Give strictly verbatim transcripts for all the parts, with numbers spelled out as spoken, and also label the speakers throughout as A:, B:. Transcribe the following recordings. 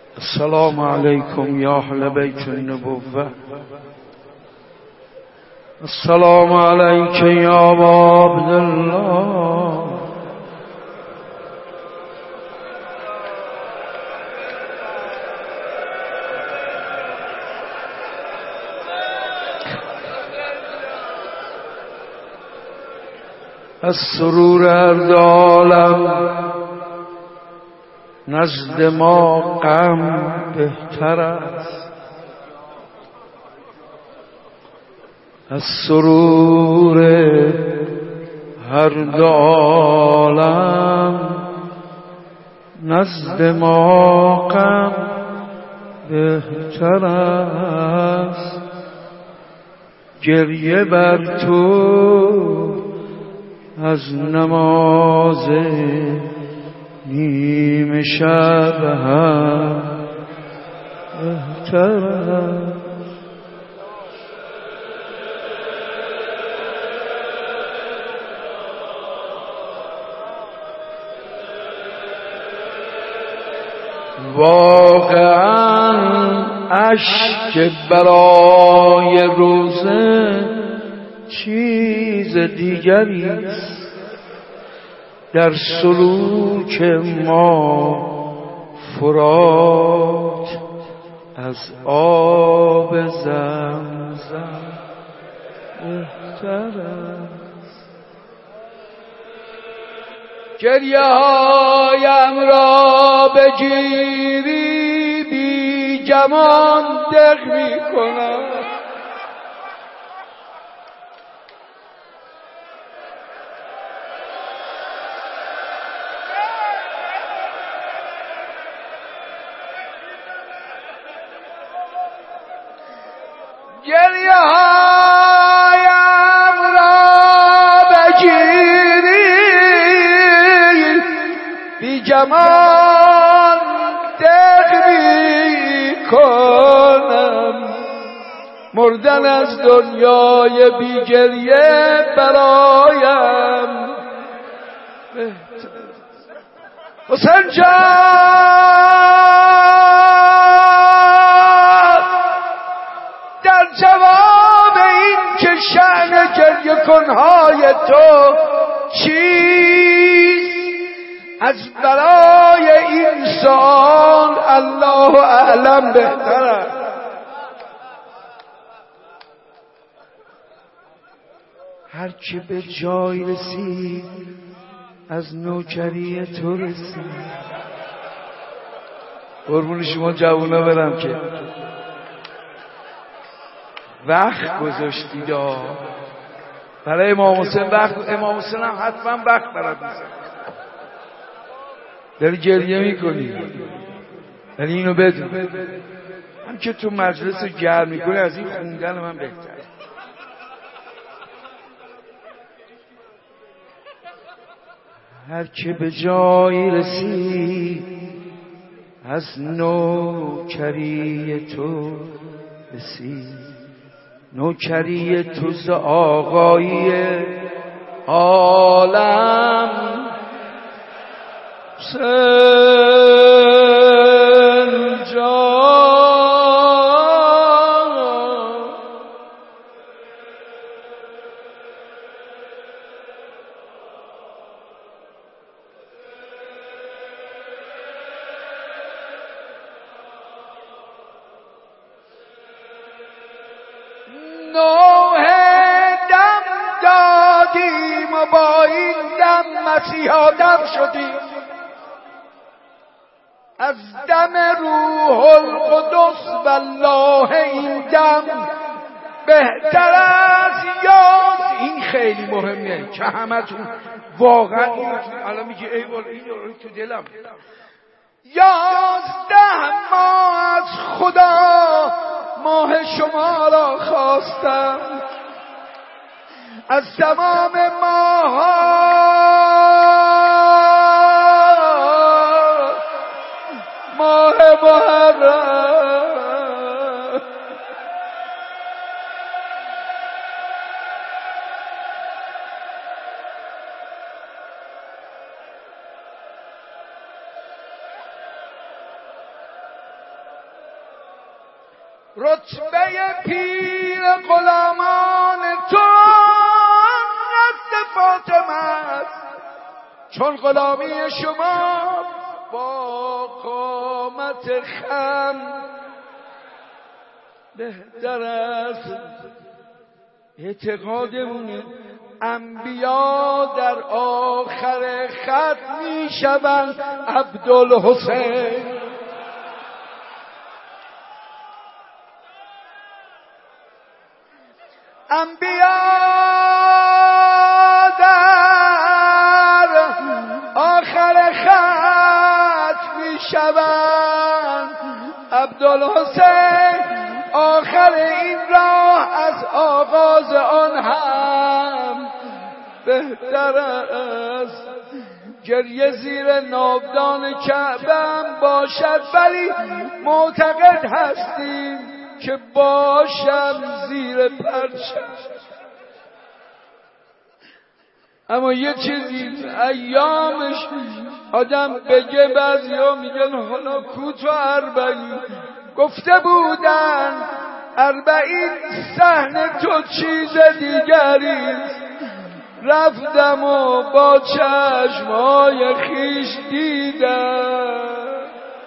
A: السلام علیکم یا اهل بیت النبوة. السلام علیک یا ابا عبدالله. از سرور ارض عالم نزد ما غم بهتر است. از سرور هر دو عالم نزد ما غم بهتر است. گریه بر تو از نماز نیم شب هم بهتر است. واقعا اشک برای روزه چیز دیگری است. در سلوک ما فرات از آب زمزم بهتر است. گریه هایم را بگیری بی گمان دق می کنم. گریه هایم را بگیری بی جمال دق می کنم. مردن از دنیای بی گریه برایم حسین جان، در جواب این که شأن گریه کنهای تو چیست، از برای این سؤال الله اعلم بهتر است. هر که به جای رسید از نوکری تو رسید. قربون شما جوونا برم که وقت گذاشتید برای امام حسین. وقت امام حسین هم حتما وقت برات میذاره. داری گریه میکنی ولی اینو بدون هم که تو مجلس رو گرم میکنی از این خوندن من بهتر. هر که به جایی رسید از نوکری تو رسید. نوکری تو ز آقای عالم حسین جان. نوح دم دادیم و با این دم مسیحا دم شدیم. از دم روح القدس والله این دم بهتر از یاد. این خیلی مهمه که همتون واقعا الان میگی ای وای این تو دلم. یازده ماه از خدا ماه شما را خواستم. از تمام ماها ماه محرم. رتبه پیر غلامان تو نزد فاطمه است، چون غلامی شما با قامت خم بهتر است. اعتقادمونه انبیا در آخر خط می شوند عبدالحسین. انبیا در آخر خط می شوند عبدالحسین. آخر این راه از آغاز آن هم بهتر است. گریه زیر ناودان کعبه هم باشد، ولی معتقد هستیم که باشم زیر پرچم. اما یه چیزی ایامش آدم بگه، بعضی ها میگن حالا کوتاه اربعین گفته بودن اربعین صحن تو چیز دیگریست. رفتم و با چشمای خیش دیدم.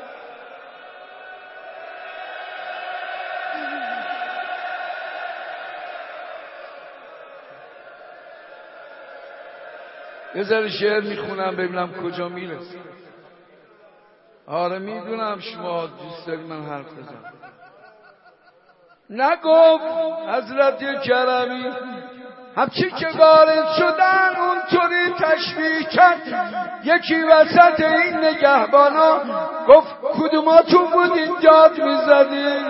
A: یه ذره شعر میخونم ببینم کجا میرسه. آره میدونم شما دوست دارید من حرف بزنم. نگفت حضرت کرمی همچی که وارد شدن اونطوری تشبیه کرد. یکی وسط این نگهبانا گفت کدوماتون بودین داد میزدین؟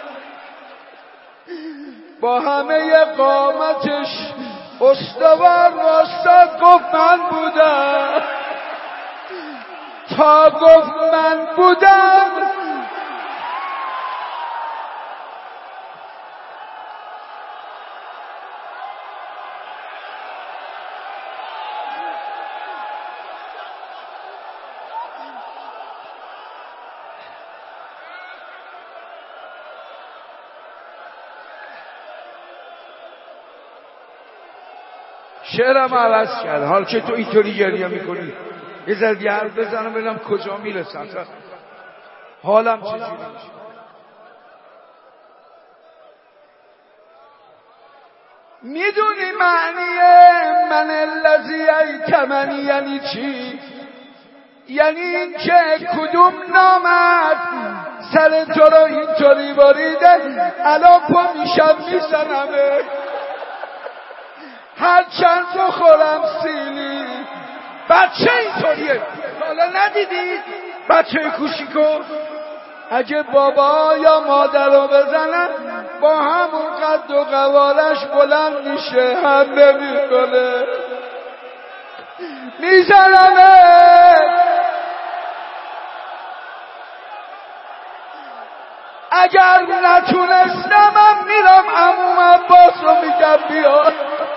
A: با همه قامتش استوار واسطاد گفت من بودم. تا گفت من بودم شعرم عوض کرد. حال که تو اینطوری گریه میکنی یه ذره حرف بزنم ببینم کجا میرسم. حالم چجوری میشه. میدونی معنی من الذی ایتمنی یعنی چی؟ یعنی این که کدوم نامرد سر تو رو اینطوری باریده الان پا میشم میزنمه. هر چند بخورم سیلی. بچه اینطوریه. حالا ندیدید بچه کوشیکو اگه بابا یا مادر رو بزنن با همون قد و قوارش بلند میشه، هم نمیکنه، میزنمه. اگر نتونستم هم میرم عموم عباس رو میگم بیاد.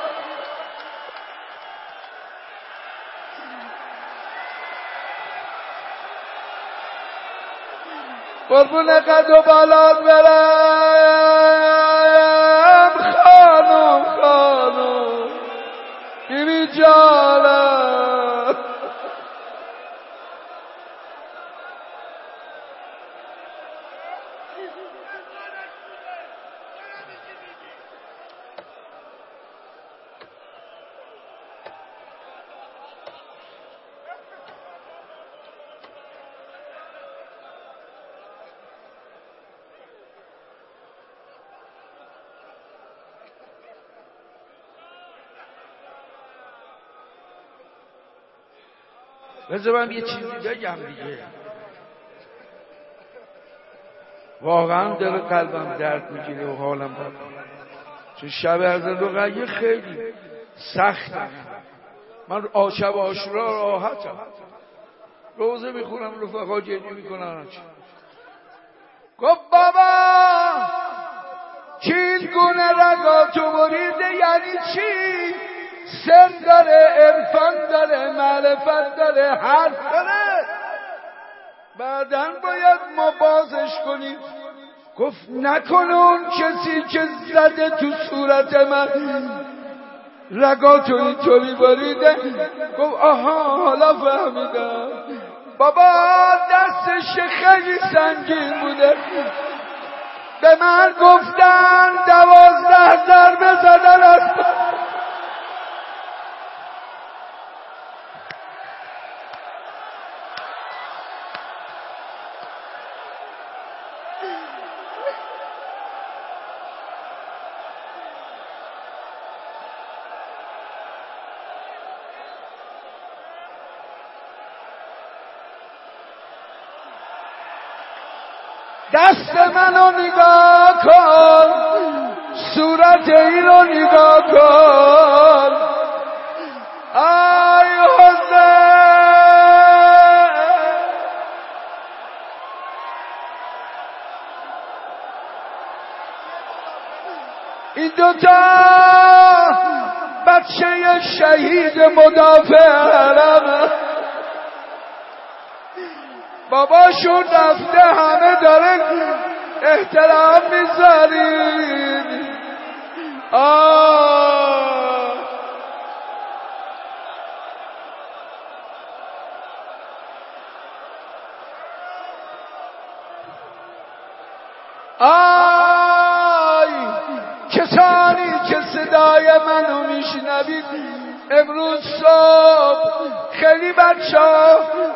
A: قربون قد و بالات برم خانم خانم بیبی جانم. بذار من یه چیزی بگم دیگه. واقعا دل قلبم درد میگیره و حالم بد. چون شب حضرت رقیه خیلی سخته. من شب عاشورا راحتم، روزه میخونم رفقا گریه میکنن. گفت بابا چین گونه رگاتو بریده یعنی چی؟ سن داره، عرفان داره، معرفت داره، حرف داره. بعدن باید ما بازش کنیم. گفت نکنه اون کسی که زده تو صورت من رگاتو اینطوری بریده. گفت آها حالا فهمیدم بابا دستش خیلی سنگین بوده. به من گفتن دوازده ضربه زدن از دست منو نگاه کن، صورت این رو نگاه کن. ای حسین این دوتا بچه شهید مدافع حرم باباشون رفته، همه داره احترام میذارید. آه آی کسانی که صدای منو میشنوید امروز صبح خیلی بچه‌ها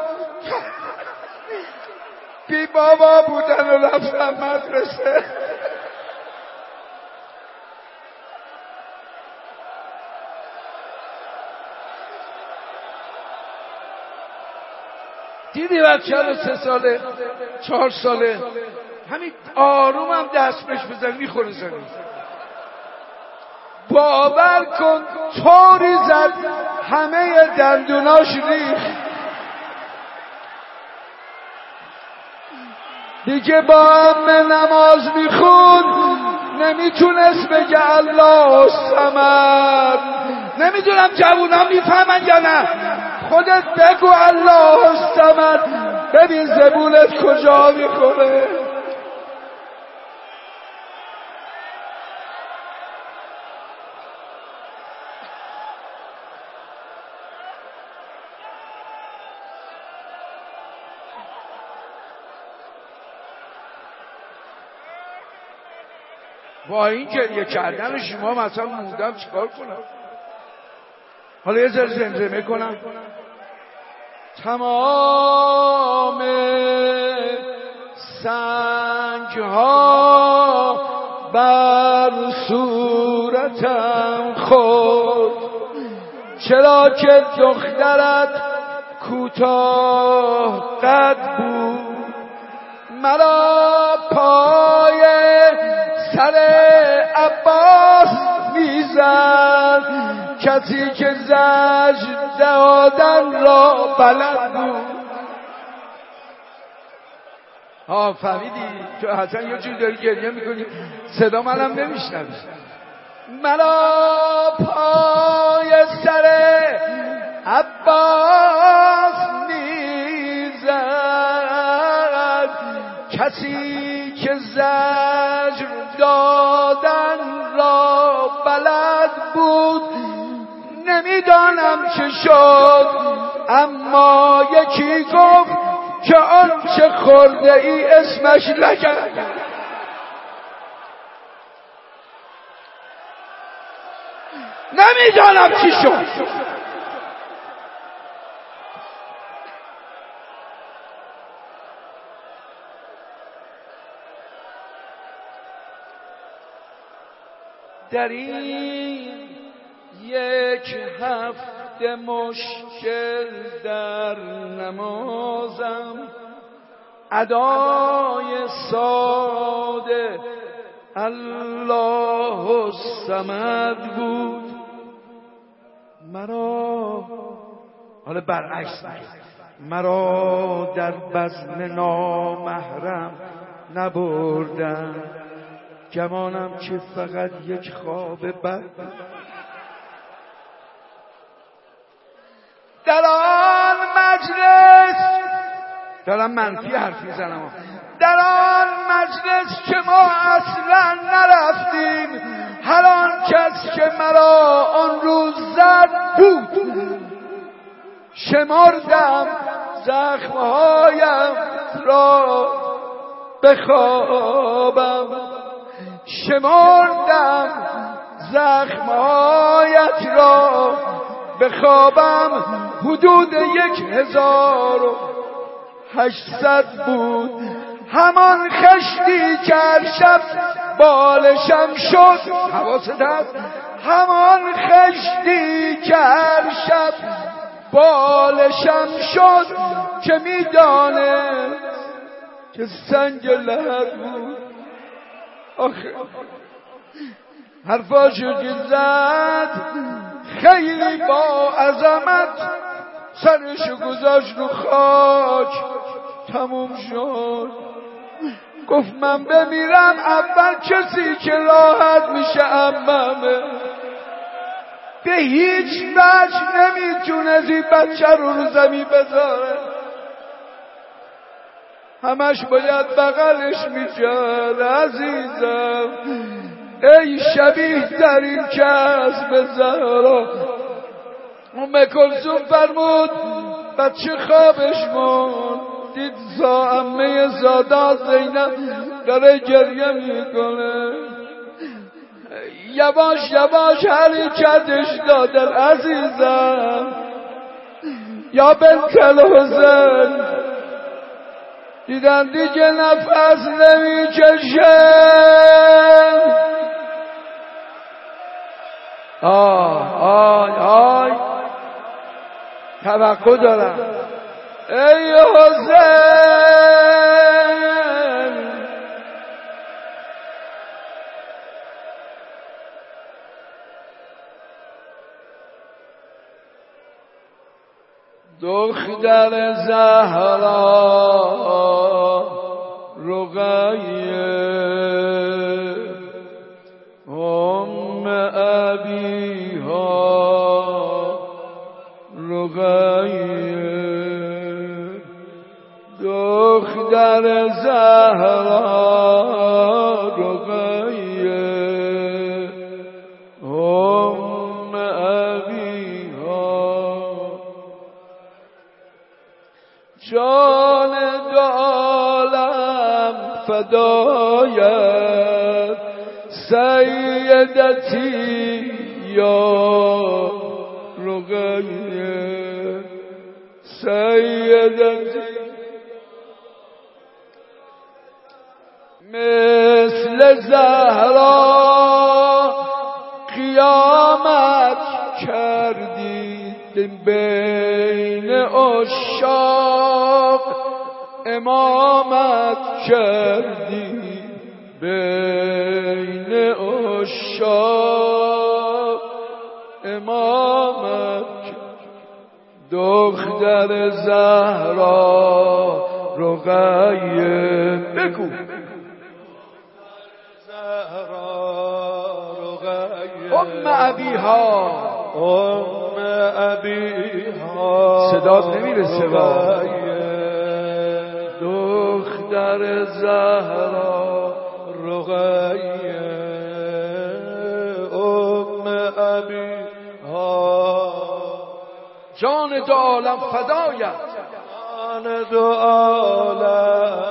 A: بی بابا بودن و رفتن مدرسه. دیدی بچه رو سه ساله چهار ساله همین آروم هم دست بهش بزن میخوره زمین. باور کن طوری زد همه دندوناش ریخت. دیگه با همه نماز میخوند نمیتونست بگه الله الصمد. نمیدونم جوونا میفهمن یا نه، خودت بگو الله الصمد ببین زبونت کجا میخوره. با این گریه کردن شما مثلا موندم چیکار کنم؟ حالا یه ذره زمزمه کنم. تمام سنگ ها بر صورتم خورد، چرا که دخترت کوتاه قد بود. مرا پای سر عباس میزد، کسی که زجر دادن را بلد بود. ها فهمیدی؟ تو حسن یه جور داری گریه میکنی صدا منم نمیشنوی. مرا پای سر عباس میزد، کسی که زجر دادن را بلد بود. نمیدانم چه شد اما یکی گفت که آنچه خورده ای اسمش لگد. نمیدانم چی شد. در این یک هفته مشکل در نمازم، ادای ساده الله الصمد بود. مرا حالا برعکس مرا در بزم نامحرم نبردن، گمانم که فقط یک خواب بد. در آن مجلس دارم منفی حرف میزنم، در آن مجلس که ما اصلا نرفتیم، هر آن کس که مرا آن روز زد بود. شمردم زخمهایم را به خوابم، شمردم زخمهایت را به خوابم، حدود یک هزار و هشتصد بود. همان خشتی که هر شب بالشم شد، حواست هست، همان خشتی که هر شب بالشم شد، که میدانه که سنگ لحد بود. آخه حرفاشو که زد خیلی با عظمت، سرشو گذاشت رو خاک، تموم شد. گفت من بمیرم اول کسی که راحت میشه عممه. به هیچ وجه نمیتونه این بچه رو رو زمین بذاره، همش باید بغلش میکرد. عزیزم ای شبیه در این کس به زهرا. ام کلثوم فرمود بچه خوابش موند، دید زا عمه زادا زینب داره گریه میکنه، یواش یواش حرکتش دادن. عزیزم یا بنت الحسین، دیدن دیگه نفس نمیکشه. آه آی آی توقع دارم. ای حسین دختر زهرا رقیه ام ابیها رقیه، دختر زهرا رقیه ام ابیها، جان دو عالم فدایت سیدتی یا رقیه، سیدتی مثل زهرا قیامت کردی، بین عشاق امامت کردی، بین عشاق امامت کردی. دختر زهرا رقیه بگو ام ابیها
B: ام ابیها
A: صدات نمیرسه با دختر زهرا
B: رقیه ام ابیها،
A: جان دو عالم فدایت،
B: جان دو عالم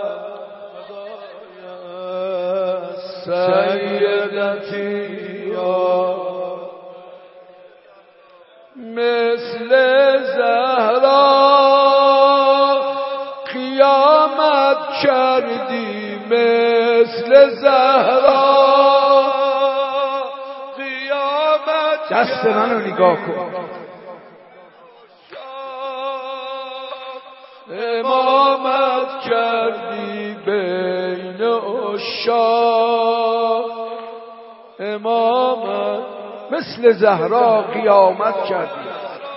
B: سیدتی یا
A: مثل زهرا قیامت کردی، مثل زهرا قیامت. دست منو نگاه کن، امامت کردی بین عشاق امامت، مثل زهرا قیامت کردی.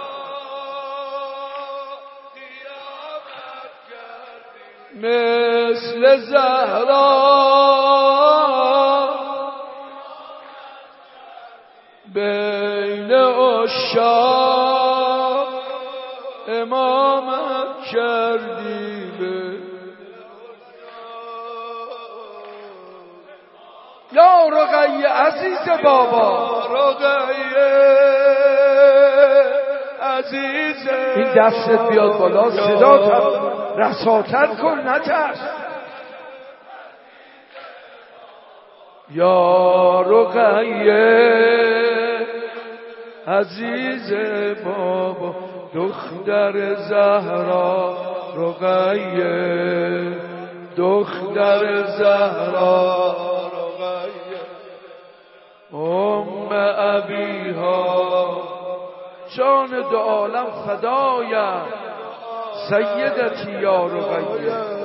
A: مثل زهرا بین عشاق امامت کردی. یا رقیه عزیز بابا،
B: رقیه عزیز،
A: این دستت بیاد بالا، صدا رساتر کن، نترس. یا رقیه عزیز بابا، دختر زهرا رقیه، دختر زهرا رقیه، ام ابیها، جان دو عالم فدایم، سیدتی یا رقیه.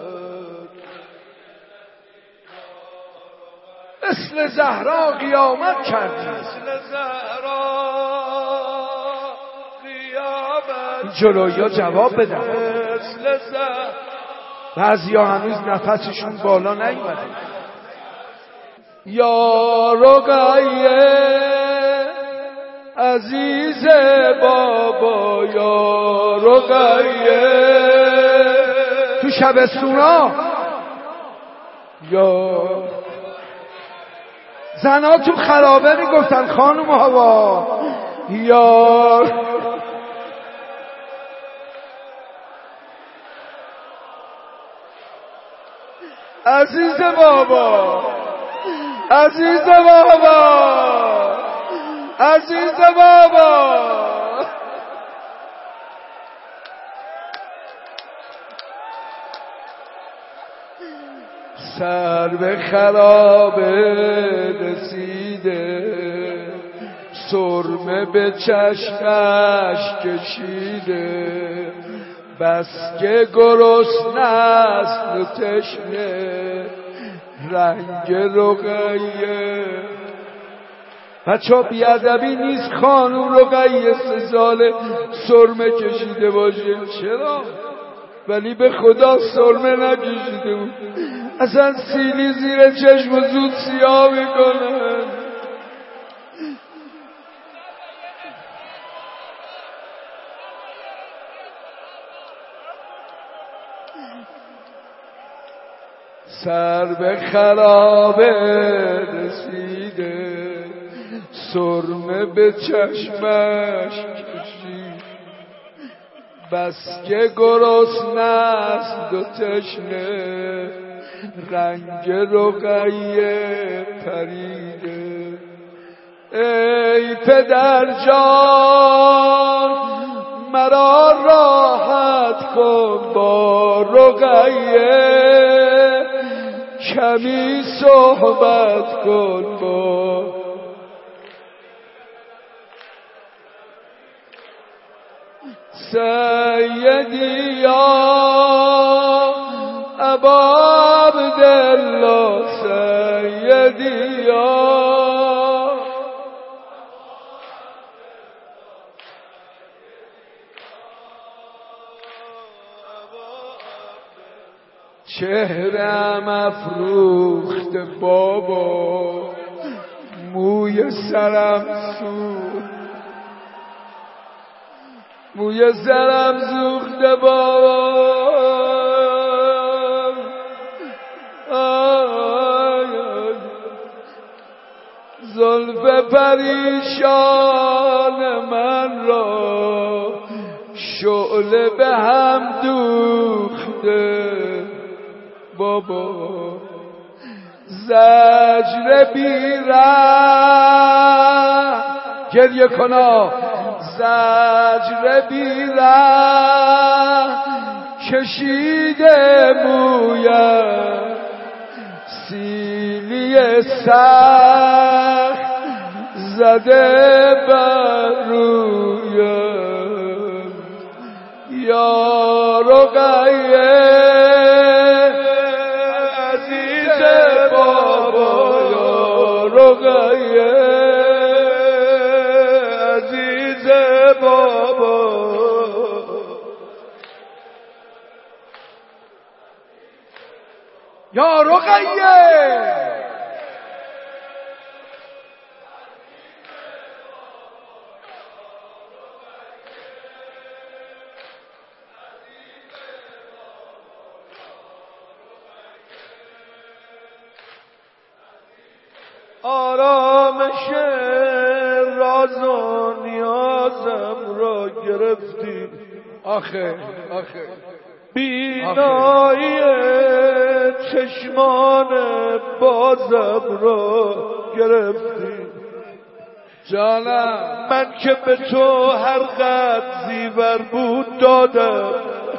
A: مثل زهرا قیامت کردی،
B: مثل زهرا قیامت،
A: جلویا جواب بدن.
B: مثل زهرا،
A: بعضی ها هنوز نفسشون بالا نیومده. یا رقیه عزیز بابا، یا رقیه تو شبستونا، یا زنا تو خرابه میگفتن خانم هوا، یا عزیز بابا، عزیز بابا، عزیز بابا. سر به خرابه رسیده، سرمه به چشمش کشیده، بس که گرسنه است و تشنه، رنگ رقیه. بچه بیادبی نیست خانوم رقیه سه ساله سرمه کشیده باشه، چرا؟ ولی به خدا سرمه نکشیده بود، اصلا سیلی زیر چشم و زود سیاه میکنن. سر به خرابه رسیده، سرمه به چشمش کشید، بس که گرسنه است و تشنه، رنگ رقیه پریده. ای پدر جان مرا راحت کن با رقیه، کمی صحبت کن با سیدی یا ابا عبدالله، سیدی یا چهرم افروخت بابا، موی سرم سوخت، موی سرم سوخته بابا، زلف پریشان من را شعله به هم دوخته بابا، زجر بیرم گریه کنا، زجر بیرم کشیده مویم، سیلی سخت زده بر رویم. یا رقیه عزیز بابا، یا رقیه عزیز بابا. یا رقیه
B: آرامش راز و نیازم را گرفتی.
A: آخه آخه
B: بینایی چشمان بازم را گرفتی.
A: جانم
B: من که به تو هر قد زیور بود دادم،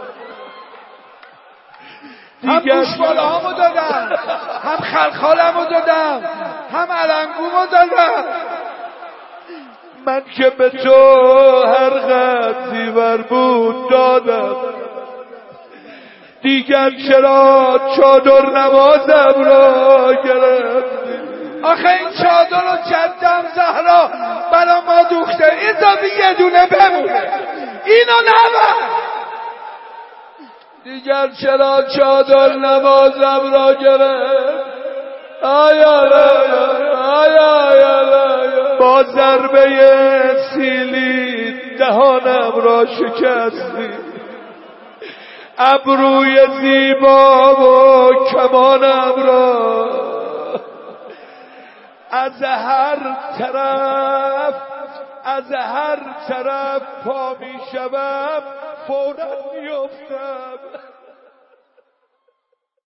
A: هم گوشبالهامو دادم، هم خلخالمو دادم، هم علنگومو دادم.
B: من که به تو هر قد زیور بود دادم، دیگر چرا چادر نمازم را گرفتی.
A: آخه این چادر رو جدم زهرا برا ما دوخته، اضافی یه دونه بمونه، اینو نبر.
B: دیگر چرا چادر نمازم را گرفت. آیا آیا آیا با ضربه سیلی دهانم را شکستی. ابروی زیبا و کمانم را از هر طرف از هر طرف پا می شوم فوراً می افتم.